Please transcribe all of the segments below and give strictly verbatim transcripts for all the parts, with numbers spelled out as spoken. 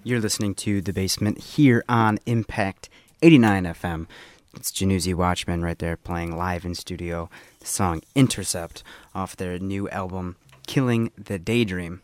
You're listening to The Basement here on Impact eighty-nine F M. It's Januzzi Watchman right there playing live in studio the song Intercept off their new album Killing the Daydream.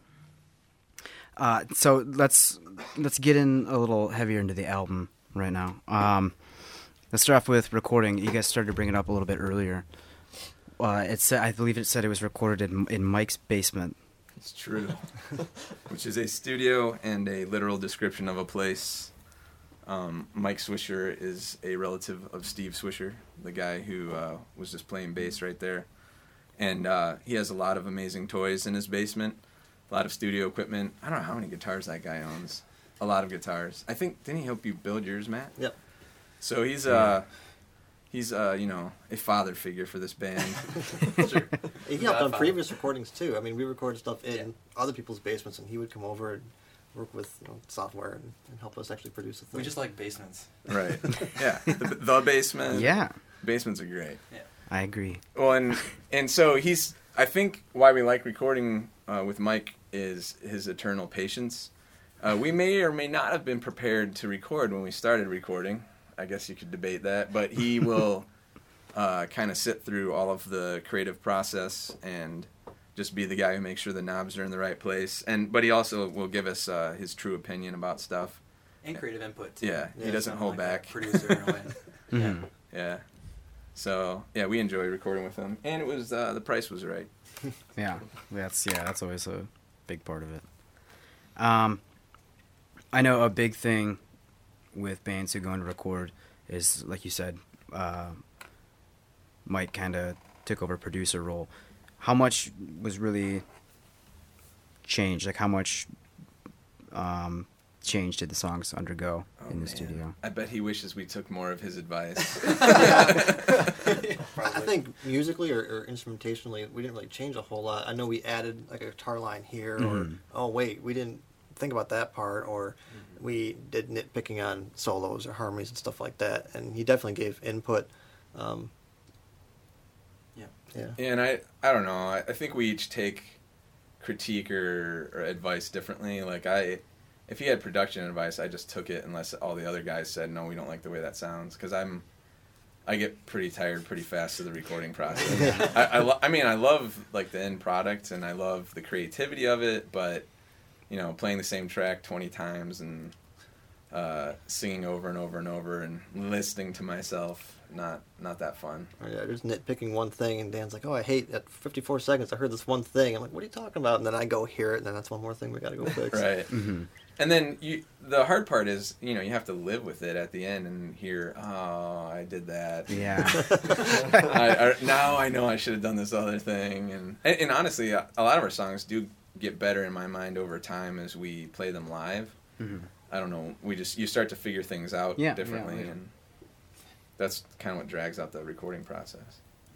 Uh, so let's let's get in a little heavier into the album right now. Um, let's start off with recording. You guys started to bring it up a little bit earlier. Uh, it's I believe it said it was recorded in, in Mike's basement. It's true, which is a studio and a literal description of a place. Um, Mike Swisher is a relative of Steve Swisher, the guy who uh, was just playing bass right there. And uh, he has a lot of amazing toys in his basement, a lot of studio equipment. I don't know how many guitars that guy owns. A lot of guitars. I think, didn't he help you build yours, Matt? Yep. So he's... Uh, He's, uh, you know, a father figure for this band. Sure. He helped on previous recordings, too. I mean, we recorded stuff in yeah. other people's basements, and he would come over and work with you know, software and, and help us actually produce a thing. We just like basements. Right. Yeah. The, the basement. Yeah. Basements are great. Yeah. I agree. Well, and, and so he's, I think why we like recording uh, with Mike is his eternal patience. Uh, we may or may not have been prepared to record when we started recording. I guess you could debate that, but he will uh, kind of sit through all of the creative process and just be the guy who makes sure the knobs are in the right place. And but he also will give us uh, his true opinion about stuff and creative input too. Yeah, yeah he doesn't hold like back. Producer in a way. Mm-hmm. Yeah, yeah. So yeah, we enjoy recording with him, and it was uh, the price was right. Yeah, that's yeah, that's always a big part of it. Um, I know a big thing with bands who go and record is, like you said, uh, Mike kind of took over producer role. How much was really changed? Like, how much um, change did the songs undergo oh, in the man. studio? I bet he wishes we took more of his advice. I think musically or, or instrumentationally, we didn't really change a whole lot. I know we added like a guitar line here, Mm-hmm. or oh wait, we didn't think about that part, or mm-hmm. we did nitpicking on solos or harmonies and stuff like that. And he definitely gave input. Um, yeah, yeah. And I, I don't know. I, I think we each take critique or, or advice differently. Like I, if he had production advice, I just took it unless all the other guys said no, we don't like the way that sounds. Because I'm, I get pretty tired pretty fast of the recording process. I, I, lo- I mean, I love like the end product and I love the creativity of it, but you know, playing the same track twenty times and uh, singing over and over and over and listening to myself, not not that fun. Or, yeah, just nitpicking one thing, and Dan's like, oh, I hate, at fifty-four seconds, I heard this one thing. I'm like, what are you talking about? And then I go hear it, and then that's one more thing we got to go fix. Right. Mm-hmm. And then you, the hard part is, you know, you have to live with it at the end and hear, oh, I did that. Yeah. I, I, now I know I should have done this other thing. And, and, and honestly, a, a lot of our songs do get better in my mind over time as we play them live. Mm-hmm. I don't know. We just you start to figure things out yeah, differently, yeah, yeah. and that's kind of what drags out the recording process.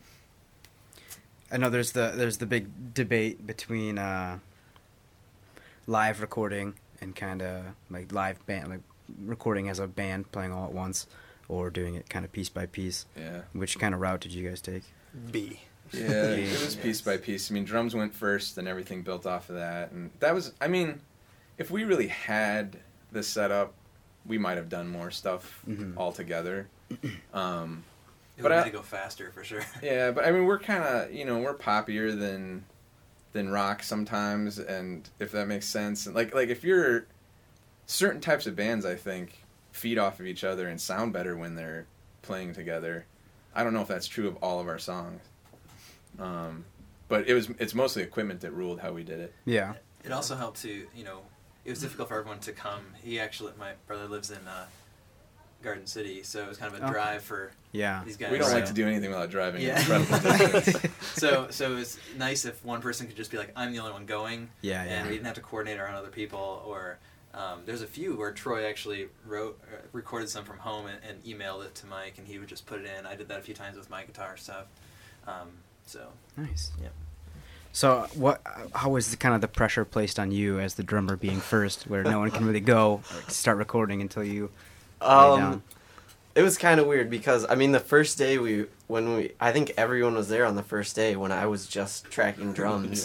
I know there's the there's the big debate between uh, live recording and kind of like live band, like recording as a band playing all at once, or doing it kind of piece by piece. Yeah. Which kind of route did you guys take? B. Yeah, it was piece by piece. I mean, drums went first, and everything built off of that. And that was, I mean, if we really had the setup, we might have done more stuff mm-hmm. all together. Um, it but would I, to go faster for sure. Yeah, but I mean, we're kind of, you know, we're poppier than than rock sometimes, and if that makes sense. And like, like if you're certain types of bands, I think feed off of each other and sound better when they're playing together. I don't know if that's true of all of our songs. Um, but it was it's mostly equipment that ruled how we did it. Yeah. It also helped to, you know, it was difficult for everyone to come. He actually, my brother lives in uh, Garden City, so it was kind of a drive for yeah. these guys. We don't so. like to do anything without driving. Yeah. Incredible distance. so so it was nice if one person could just be like, I'm the only one going. Yeah, yeah. And we didn't have to coordinate around other people. Or um, there's a few where Troy actually wrote, uh, recorded some from home and, and emailed it to Mike, and he would just put it in. I did that a few times with my guitar stuff. Um, So nice. Yeah. So what? How was the, kind of the pressure placed on you as the drummer being first, where no one can really go or start recording until you lay Um, down? It was kind of weird because I mean the first day we when we I think everyone was there on the first day when I was just tracking drums. Yeah.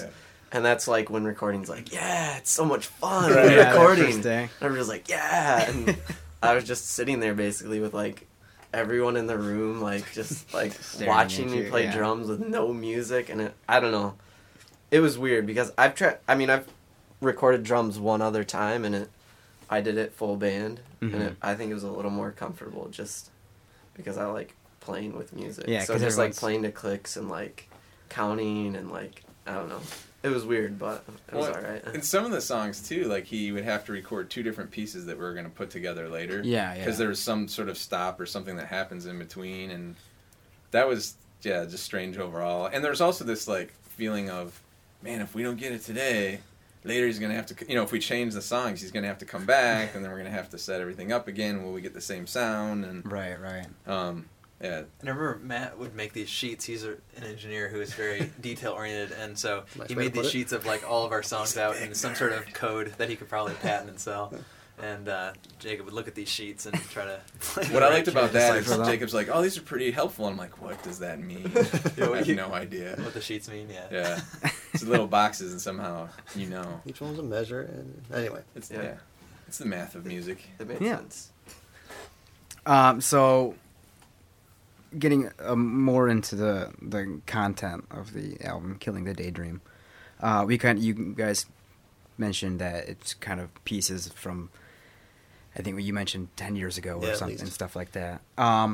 And that's like when recording's like, yeah, it's so much fun Right. Yeah, that recording. first day. And everybody's like, yeah. And I was just sitting there basically with like everyone in the room, like just like Staring watching at me you, play yeah. drums with no music. And it, I don't know. It was weird because I've tried, I mean, I've recorded drums one other time and it, I did it full band. Mhm. And it, I think it was a little more comfortable just because I like playing with music. Yeah, so 'cause just like everyone's- playing to clicks and like counting and like, I don't know. It was weird, but it was Well, alright. In some of the songs too, like he would have to record two different pieces that we were going to put together later. Yeah, yeah. Because there was some sort of stop or something that happens in between, and that was yeah, just strange overall. And there's also this like feeling of, man, if we don't get it today, later he's going to have to, you know, if we change the songs, he's going to have to come back, and then we're going to have to set everything up again. Will we get the same sound? And Right, right. um, yeah, And I remember Matt would make these sheets. He's a, an engineer who is very detail oriented, and so Nice he way to made these put it. sheets of like all of our songs out in some sort of code that he could probably patent and sell. And uh, Jacob would look at these sheets and try to. Play the what I right liked about tunes. that is decipher them. Jacob's like, oh, these are pretty helpful. I'm like, what does that mean? Yeah, I have you- no idea. What the sheets mean, yeah. Yeah, it's little boxes, and somehow you know. Each one's a measure, and anyway. It's Yeah. yeah. It's the math of music. It made Yeah. sense. Um, so, getting uh, more into the the content of the album, "Killing the Daydream," uh, we kind you guys mentioned that it's kind of pieces from, I think what you mentioned ten years ago or Yeah, at something, least. stuff like that. Um,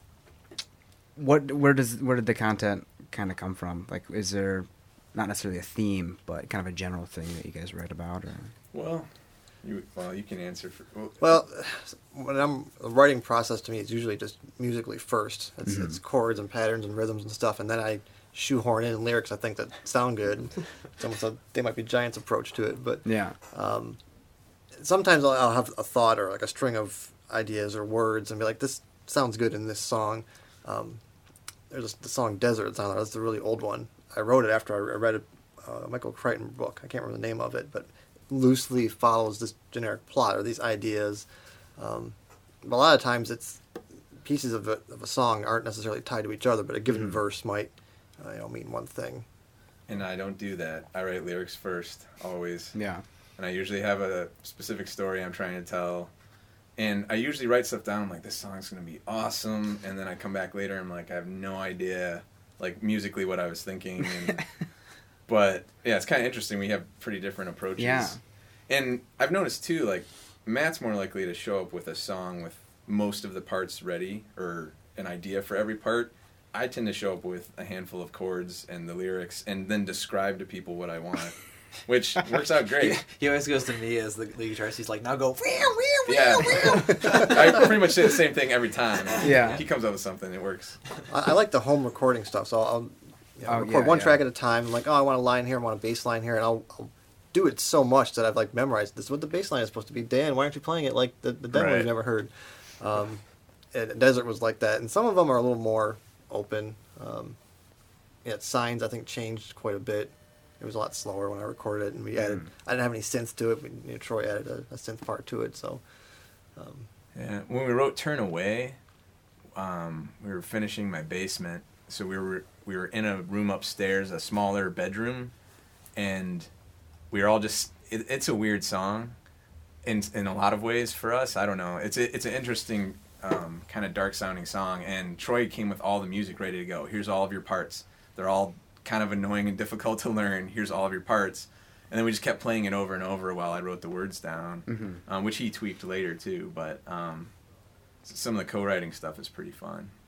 what where does where did the content kind of come from? Like, is there not necessarily a theme, but kind of a general thing that you guys read about, or Well, you well you can answer for. Well, Well, when I'm the writing process to me, it's usually just musically first. It's, Mhm. it's chords and patterns and rhythms and stuff, and then I shoehorn in lyrics I think that sound good. It's almost a They Might Be Giants approach to it, but yeah, um, sometimes I'll, I'll have a thought or like a string of ideas or words and be like, this sounds good in this song. Um, there's the song Desert. It's on there. That's the really old one. I wrote it after I read a uh, Michael Crichton book. I can't remember the name of it, but loosely follows this generic plot or these ideas. Um, but a lot of times it's pieces of a, of a song aren't necessarily tied to each other, but a given Mhm. verse might uh, you know, mean one thing. and I don't do that. I write lyrics first, always. yeah, And I usually have a specific story I'm trying to tell. And I usually write stuff down. I'm like, this song's going to be awesome. And then I come back later and I'm like, I have no idea, like, musically what I was thinking. And, but, yeah, it's kind of interesting. We have pretty different approaches. Yeah. And I've noticed, too, like, Matt's more likely to show up with a song with most of the parts ready or an idea for every part. I tend to show up with a handful of chords and the lyrics and then describe to people what I want, which works out great. He always goes to me as the lead guitarist. He's like, now go. Yeah. I pretty much say the same thing every time. Yeah. He comes up with something, it works. I, I like the home recording stuff, so I'll you know, Oh, record yeah, one yeah. track at a time. I'm like, oh, I want a line here, I want a bass line here, and I'll, I'll do it so much that I've like memorized this is what the bass line is supposed to be. Dan, why aren't you playing it like the, the demo Right. you've never heard? Um, and Desert was like that, and some of them are a little more open. Um, yeah, Signs I think changed quite a bit. It was a lot slower when I recorded it, and we added. Mm. I didn't have any synth to it. But, you know, Troy added a, a synth part to it, so. Um, Yeah. When we wrote Turn Away, um, we were finishing my basement. So we were we were in a room upstairs, a smaller bedroom, and we were all just. It, it's a weird song, in in a lot of ways for us. I don't know. It's a, it's an interesting um, kind of dark sounding song, and Troy came with all the music ready to go. Here's all of your parts. They're all kind of annoying and difficult to learn. Here's all of your parts. And then we just kept playing it over and over while I wrote the words down, Mhm. um, which he tweaked later too. But um, s- some of the co-writing stuff is pretty fun.